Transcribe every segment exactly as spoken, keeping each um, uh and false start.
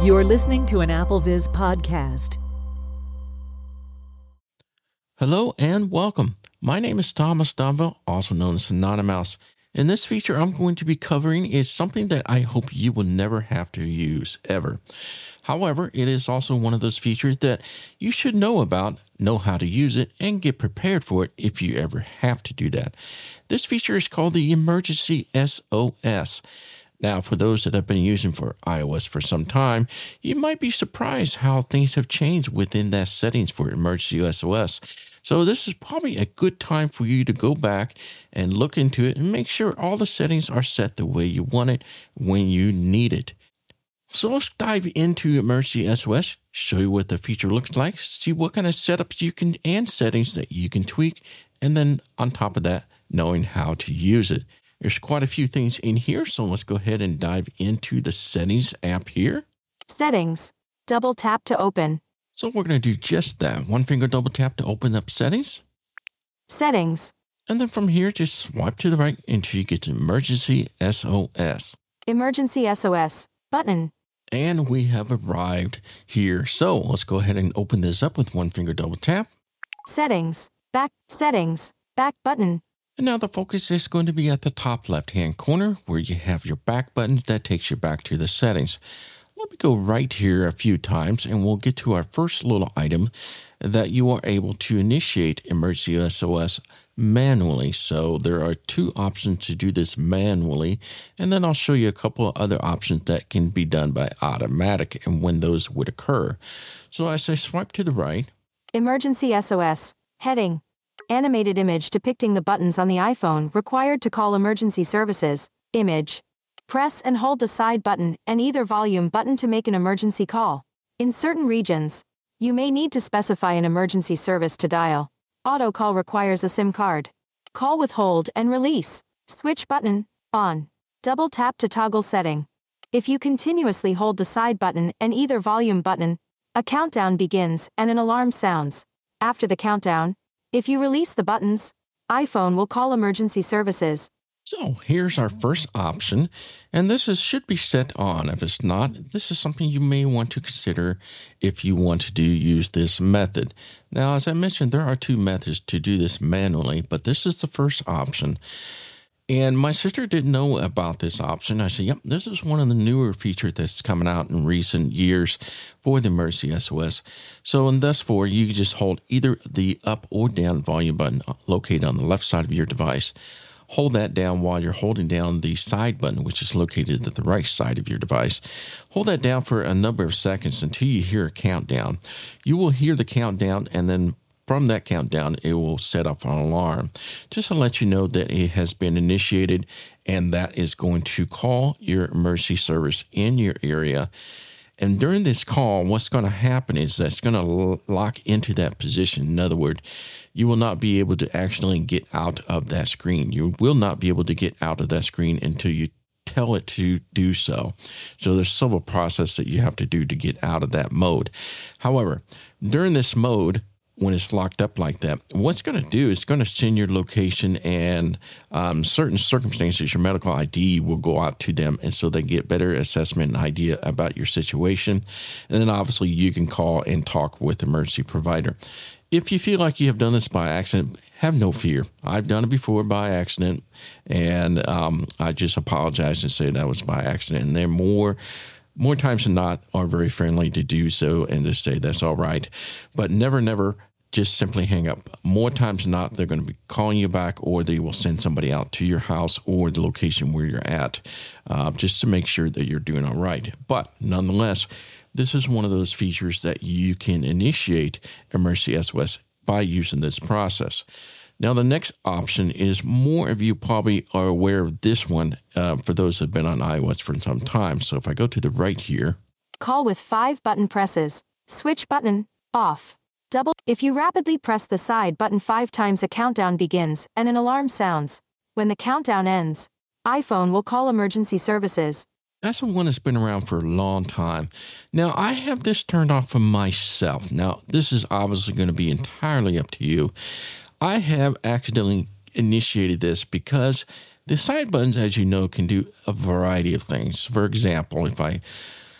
You're listening to an AppleVis podcast. Hello and welcome. My name is Thomas Donville, also known as Anonymouse. And this feature I'm going to be covering is something that I hope you will never have to use, ever. However, it is also one of those features that you should know about, know how to use it, and get prepared for it if you ever have to do that. This feature is called the Emergency S O S. Now, for those that have been using for iOS for some time, you might be surprised how things have changed within that settings for Emergency S O S. So this is probably a good time for you to go back and look into it and make sure all the settings are set the way you want it when you need it. So let's dive into Emergency S O S, show you what the feature looks like, see what kind of setups you can and settings that you can tweak, and then on top of that, knowing how to use it. There's quite a few things in here, so let's go ahead and dive into the Settings app here. Settings. Double tap to open. So we're going to do just that. One finger double tap to open up Settings. Settings. And then from here, just swipe to the right until you get to Emergency S O S. Emergency S O S button. And we have arrived here. So let's go ahead and open this up with one finger double tap. Settings. Back. Settings. Back button. And now the focus is going to be at the top left-hand corner where you have your back buttons that takes you back to the settings. Let me go right here a few times and we'll get to our first little item that you are able to initiate Emergency S O S manually. So there are two options to do this manually, and then I'll show you a couple of other options that can be done by automatic and when those would occur. So as I swipe to the right. Emergency S O S heading. Animated image depicting the buttons on the iPhone required to call emergency services. Image. Press and hold the side button and either volume button to make an emergency call. In certain regions, you may need to specify an emergency service to dial. Auto call requires a SIM card. Call with hold and release. Switch button, on. Double tap to toggle setting. If you continuously hold the side button and either volume button, a countdown begins and an alarm sounds. After the countdown, if you release the buttons, iPhone will call emergency services. So here's our first option, and this is should be set on. If it's not, this is something you may want to consider if you want to do use this method. Now, as I mentioned, there are two methods to do this manually, but this is the first option. And my sister didn't know about this option. I said, yep, this is one of the newer features that's coming out in recent years for the Emergency S O S. So, and thus for, you can just hold either the up or down volume button located on the left side of your device. Hold that down while you're holding down the side button, which is located at the right side of your device. Hold that down for a number of seconds until you hear a countdown. You will hear the countdown, and then from that countdown, it will set off an alarm just to let you know that it has been initiated, and that is going to call your emergency service in your area. And during this call, what's going to happen is that's going to lock into that position. In other words, you will not be able to actually get out of that screen. You will not be able to get out of that screen until you tell it to do so. So there's several processes that you have to do to get out of that mode. However, during this mode, when it's locked up like that, what's going to do is going to send your location and um, certain circumstances, your medical I D will go out to them, and so they get better assessment and idea about your situation. And then obviously you can call and talk with the emergency provider. If you feel like you have done this by accident, have no fear. I've done it before by accident, and um, I just apologize and say that was by accident. And they're more More times than not are very friendly to do so and to say that's all right. But never, never just simply hang up. More times than not, they're going to be calling you back, or they will send somebody out to your house or the location where you're at uh, just to make sure that you're doing all right. But nonetheless, this is one of those features that you can initiate Emergency S O S by using this process. Now, the next option is more of you probably are aware of this one uh, for those who have been on iOS for some time. So if I go to the right here. Call with five button presses. Switch button, off. Double. If you rapidly press the side button five times, a countdown begins and an alarm sounds. When the countdown ends, iPhone will call emergency services. That's the one that's been around for a long time. Now, I have this turned off for myself. Now, this is obviously going to be entirely up to you. I have accidentally initiated this because the side buttons, as you know, can do a variety of things. For example, if I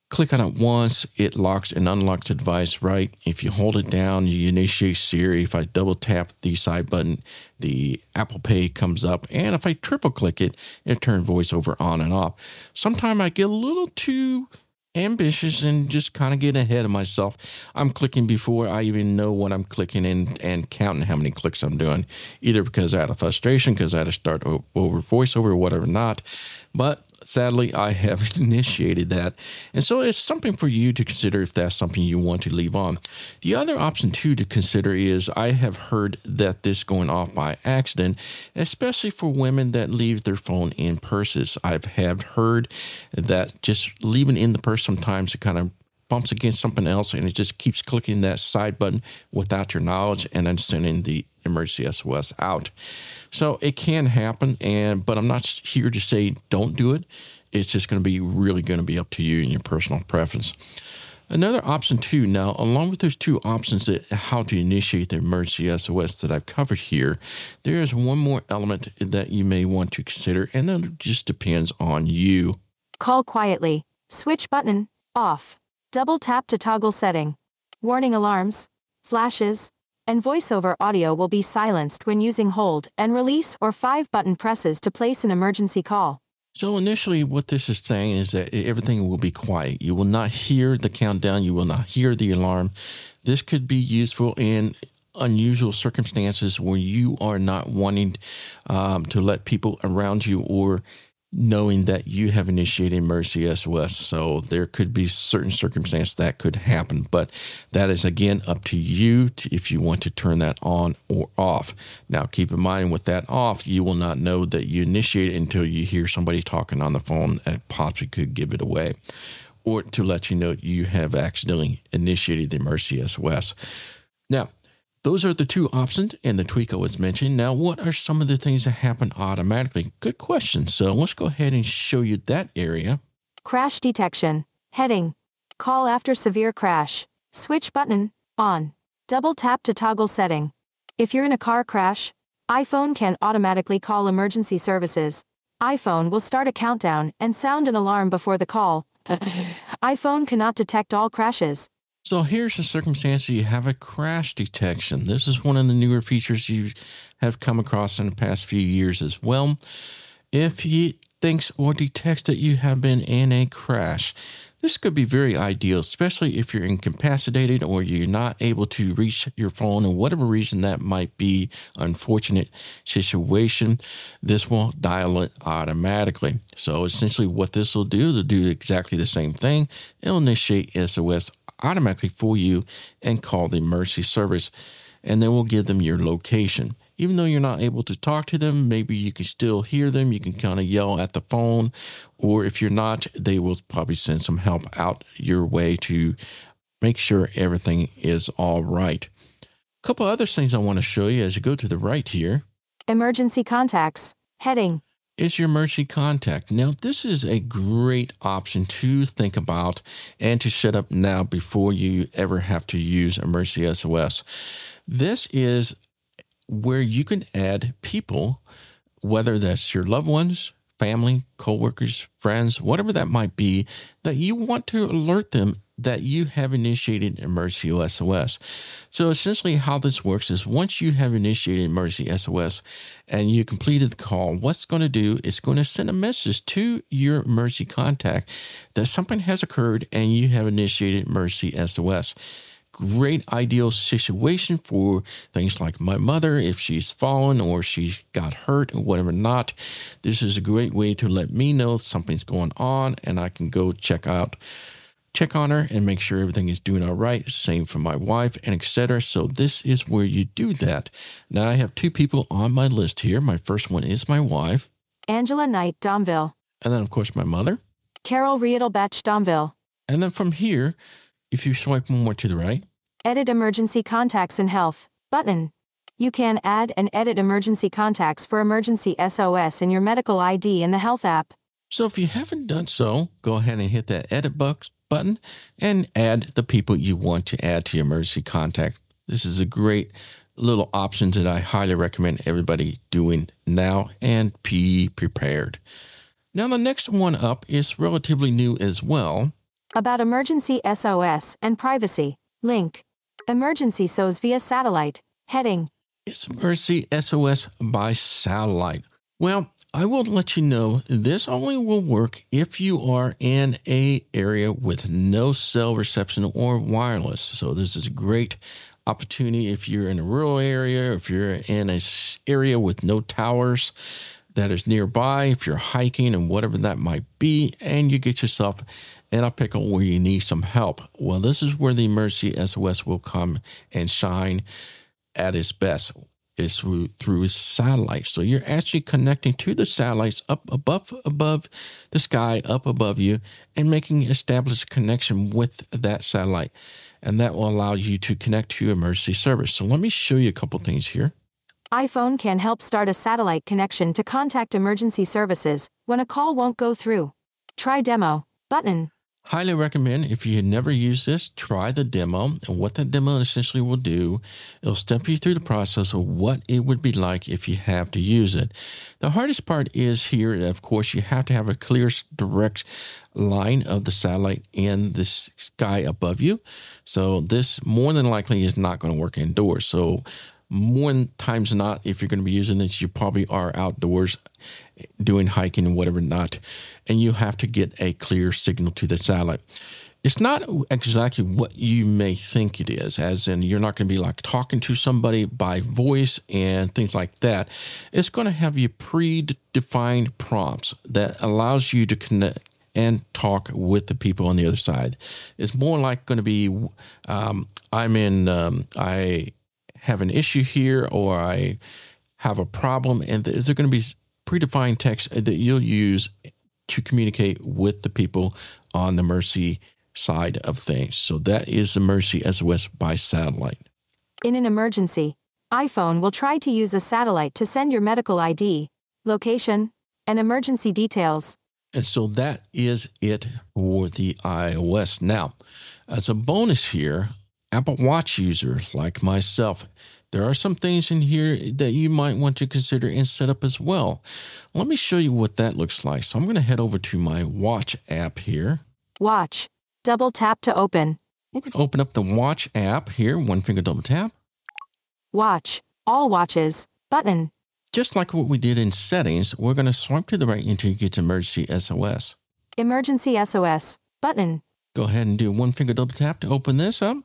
click on it once, it locks and unlocks the device, right? If you hold it down, you initiate Siri. If I double tap the side button, the Apple Pay comes up. And if I triple click it, it turns VoiceOver on and off. Sometimes I get a little too ambitious and just kind of get ahead of myself. I'm clicking before I even know what I'm clicking and, and counting how many clicks I'm doing, either because out of frustration, because I had to start over VoiceOver or whatever not. But sadly, I have initiated that. And so it's something for you to consider if that's something you want to leave on. The other option, too, to consider is I have heard that this going off by accident, especially for women that leave their phone in purses. I've have heard that just leaving in the purse sometimes it kind of bumps against something else and it just keeps clicking that side button without your knowledge and then sending the emergency S O S out. So it can happen, and but I'm not here to say don't do it. It's just going to be really going to be up to you and your personal preference. Another option too, now along with those two options that how to initiate the emergency S O S that I've covered here, there is one more element that you may want to consider, and that just depends on you. Call quietly. Switch button, off. Double tap to toggle setting. Warning alarms, flashes, and VoiceOver audio will be silenced when using hold and release or five button presses to place an emergency call. So initially what this is saying is that everything will be quiet. You will not hear the countdown. You will not hear the alarm. This could be useful in unusual circumstances where you are not wanting um, to let people around you or knowing that you have initiated emergency S O S. So there could be certain circumstances that could happen, but that is again up to you to, if you want to turn that on or off. Now keep in mind with that off, you will not know that you initiate it until you hear somebody talking on the phone that possibly could give it away, or to let you know you have accidentally initiated the emergency S O S. Now, those are the two options, and the tweak I was mentioned. Now, what are some of the things that happen automatically? Good question. So let's go ahead and show you that area. Crash detection. Heading. Call after severe crash. Switch button, on. Double tap to toggle setting. If you're in a car crash, iPhone can automatically call emergency services. iPhone will start a countdown and sound an alarm before the call. iPhone cannot detect all crashes. So here's a circumstance you have a crash detection. This is one of the newer features you have come across in the past few years as well. If he thinks or detects that you have been in a crash, this could be very ideal, especially if you're incapacitated or you're not able to reach your phone or whatever reason that might be, unfortunate situation. This will dial it automatically. So essentially what this will do, it'll do exactly the same thing. It'll initiate S O S automatically for you and call the emergency service, and then we'll give them your location. Even though you're not able to talk to them, maybe you can still hear them. You can kind of yell at the phone, or if you're not, they will probably send some help out your way to make sure everything is all right. A couple other things I want to show you as you go to the right here. Emergency contacts. Heading. Is your emergency contact. Now, this is a great option to think about and to set up now before you ever have to use emergency S O S. This is where you can add people, whether that's your loved ones, family, coworkers, friends, whatever that might be, that you want to alert them that you have initiated emergency S O S. So essentially how this works is once you have initiated emergency S O S and you completed the call, what's going to do is going to send a message to your emergency contact that something has occurred and you have initiated emergency S O S. Great ideal situation for things like my mother, if she's fallen or she got hurt or whatever not. This is a great way to let me know something's going on and I can go check out check on her and make sure everything is doing all right. Same for my wife and et cetera. So this is where you do that. Now I have two people on my list here. My first one is my wife. Angela Knight, Domville. And then of course my mother. Carol Riedelbach, Domville. And then from here, if you swipe one more to the right. Edit emergency contacts in health. Button. You can add and edit emergency contacts for emergency S O S in your medical I D in the health app. So if you haven't done so, go ahead and hit that edit box button and add the people you want to add to your emergency contact. This is a great little option that I highly recommend everybody doing now and be prepared. Now the next one up is relatively new as well. About emergency S O S and privacy. Link. Emergency S O S via satellite. Heading. It's Emergency S O S by satellite. Well, I will let you know this only will work if you are in a area with no cell reception or wireless. So this is a great opportunity if you're in a rural area, if you're in an area with no towers that is nearby, if you're hiking and whatever that might be, and you get yourself in a pickle where you need some help. Well, this is where the Emergency S O S will come and shine at its best. Is through through satellite. So you're actually connecting to the satellites up above above the sky, up above you, and making established connection with that satellite. And that will allow you to connect to emergency service. So let me show you a couple things here. iPhone can help start a satellite connection to contact emergency services when a call won't go through. Try demo button. Highly recommend, if you had never used this, try the demo. And what that demo essentially will do, it'll step you through the process of what it would be like if you have to use it. The hardest part is here, of course, you have to have a clear, direct line of the satellite in the sky above you. So this more than likely is not going to work indoors. So more times than not, if you're going to be using this, you probably are outdoors doing hiking and whatever not, and you have to get a clear signal to the satellite. It's not exactly what you may think it is, as in you're not going to be like talking to somebody by voice and things like that. It's going to have you predefined prompts that allows you to connect and talk with the people on the other side. It's more like going to be, um, I'm in, um, I have an issue here, or I have a problem, and there's going to be predefined text that you'll use to communicate with the people on the Emergency side of things. So that is the Emergency S O S by satellite. In an emergency, iPhone will try to use a satellite to send your medical I D, location, and emergency details. And so that is it for the iOS. Now, as a bonus here, Apple Watch users like myself, there are some things in here that you might want to consider and set up as well. Let me show you what that looks like. So I'm going to head over to my Watch app here. Watch. Double tap to open. We're going to open up the Watch app here. One finger double tap. Watch. All watches. Button. Just like what we did in settings, we're going to swipe to the right until you get to Emergency S O S. Emergency S O S. Button. Go ahead and do one finger double tap to open this up.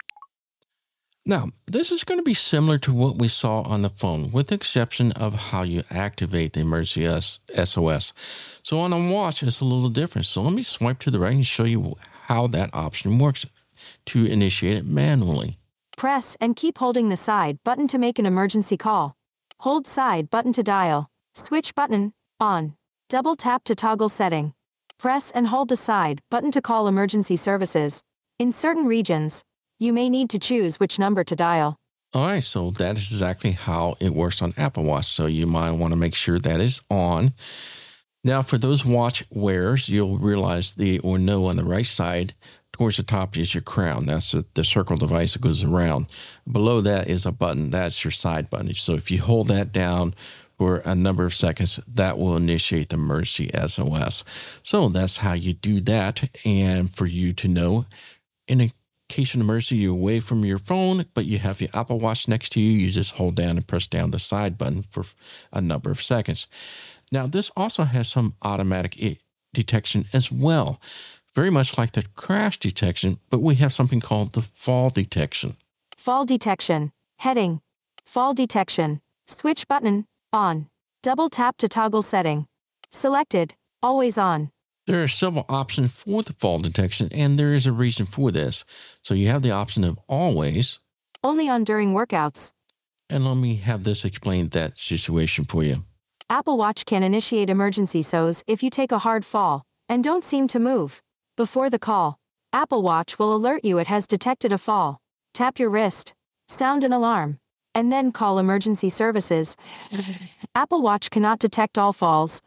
Now, this is going to be similar to what we saw on the phone, with the exception of how you activate the Emergency S O S. So on a watch, it's a little different. So let me swipe to the right and show you how that option works to initiate it manually. Press and keep holding the side button to make an emergency call. Hold side button to dial. Switch button, on. Double tap to toggle setting. Press and hold the side button to call emergency services. In certain regions, you may need to choose which number to dial. All right, so that is exactly how it works on Apple Watch. So you might want to make sure that is on. Now, for those watch wearers, you'll realize the or know on the right side, towards the top is your crown. That's the, the circle device that goes around. Below that is a button. That's your side button. So if you hold that down for a number of seconds, that will initiate the Emergency S O S. So that's how you do that. And for you to know, in a case of emergency, you're away from your phone, but you have your Apple Watch next to you, you just hold down and press down the side button for a number of seconds. Now, this also has some automatic detection as well, very much like the crash detection, but we have something called the fall detection. Fall detection. Heading. Fall detection. Switch button, on. Double tap to toggle setting. Selected. Always on. There are several options for the fall detection, and there is a reason for this. So you have the option of always. Only on during workouts. And let me have this explain that situation for you. Apple Watch can initiate emergency S O S if you take a hard fall and don't seem to move. Before the call, Apple Watch will alert you it has detected a fall. Tap your wrist, sound an alarm, and then call emergency services. Apple Watch cannot detect all falls.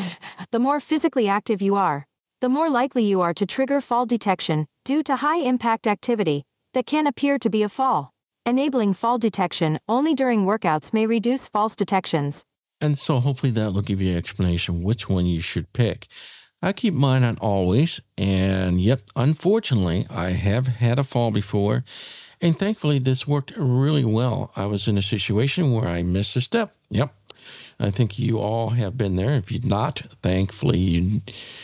The more physically active you are, the more likely you are to trigger fall detection due to high-impact activity that can appear to be a fall. Enabling fall detection only during workouts may reduce false detections. And so hopefully that will give you an explanation which one you should pick. I keep mine on always, and yep, unfortunately, I have had a fall before, and thankfully this worked really well. I was in a situation where I missed a step. Yep, I think you all have been there. If you're not, thankfully, you,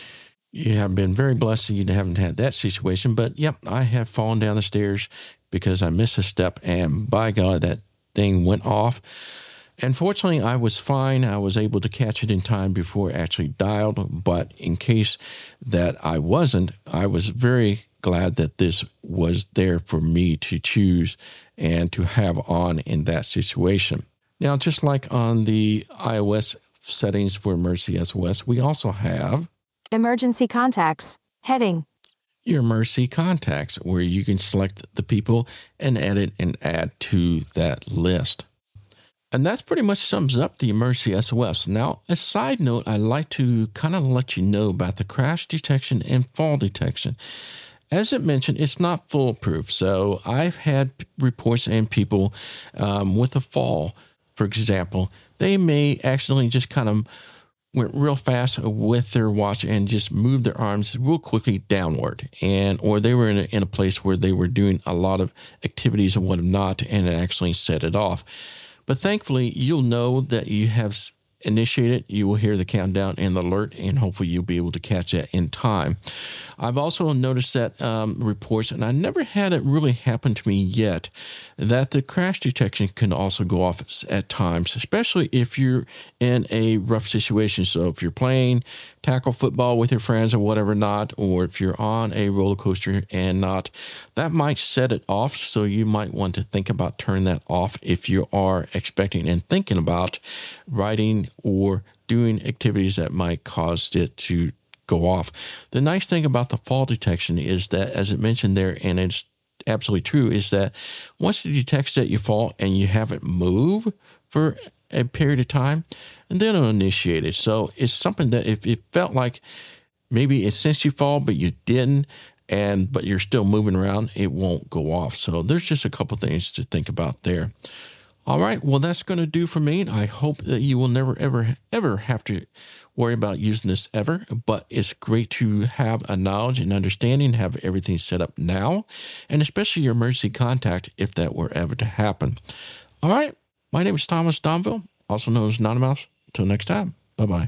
you have been very blessed that you haven't had that situation, but yep, I have fallen down the stairs because I missed a step, and by God, that thing went off. And fortunately, I was fine. I was able to catch it in time before it actually dialed. But in case that I wasn't, I was very glad that this was there for me to choose and to have on in that situation. Now, just like on the iOS settings for Emergency S O S, we also have Emergency Contacts, heading. Your Emergency Contacts, where you can select the people and edit and add to that list. And that's pretty much sums up the Emergency S O S. Now, a side note, I'd like to kind of let you know about the crash detection and fall detection. As it mentioned, it's not foolproof. So I've had reports and people um, with a fall, for example, they may accidentally just kind of went real fast with their watch and just moved their arms real quickly downward. And or they were in a, in a place where they were doing a lot of activities and whatnot, and it actually set it off. But thankfully, you'll know that you have initiated. You will hear the countdown and the alert, and hopefully you'll be able to catch that in time. I've also noticed that um, reports, and I never had it really happen to me yet, that the crash detection can also go off at times, especially if you're in a rough situation. So if you're playing tackle football with your friends or whatever not, or if you're on a roller coaster and not, that might set it off. So you might want to think about turning that off if you are expecting and thinking about riding or doing activities that might cause it to go off. The nice thing about the fall detection is that, as it mentioned there, and it's absolutely true, is that once it detects that you fall and you haven't moved for a period of time, and then it'll initiate it. So it's something that if it felt like maybe it's since you fall, but you didn't, and but you're still moving around, it won't go off. So there's just a couple things to think about there. All right, well, that's going to do for me. I hope that you will never, ever, ever have to worry about using this ever, but it's great to have a knowledge and understanding, have everything set up now, and especially your emergency contact if that were ever to happen. All right, my name is Thomas Domville, also known as Nanomouse. Until next time, bye-bye.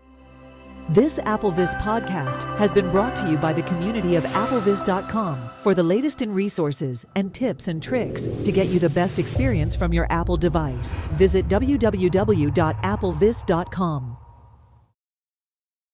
This AppleVis podcast has been brought to you by the community of applevis dot com for the latest in resources and tips and tricks to get you the best experience from your Apple device. Visit w w w dot applevis dot com.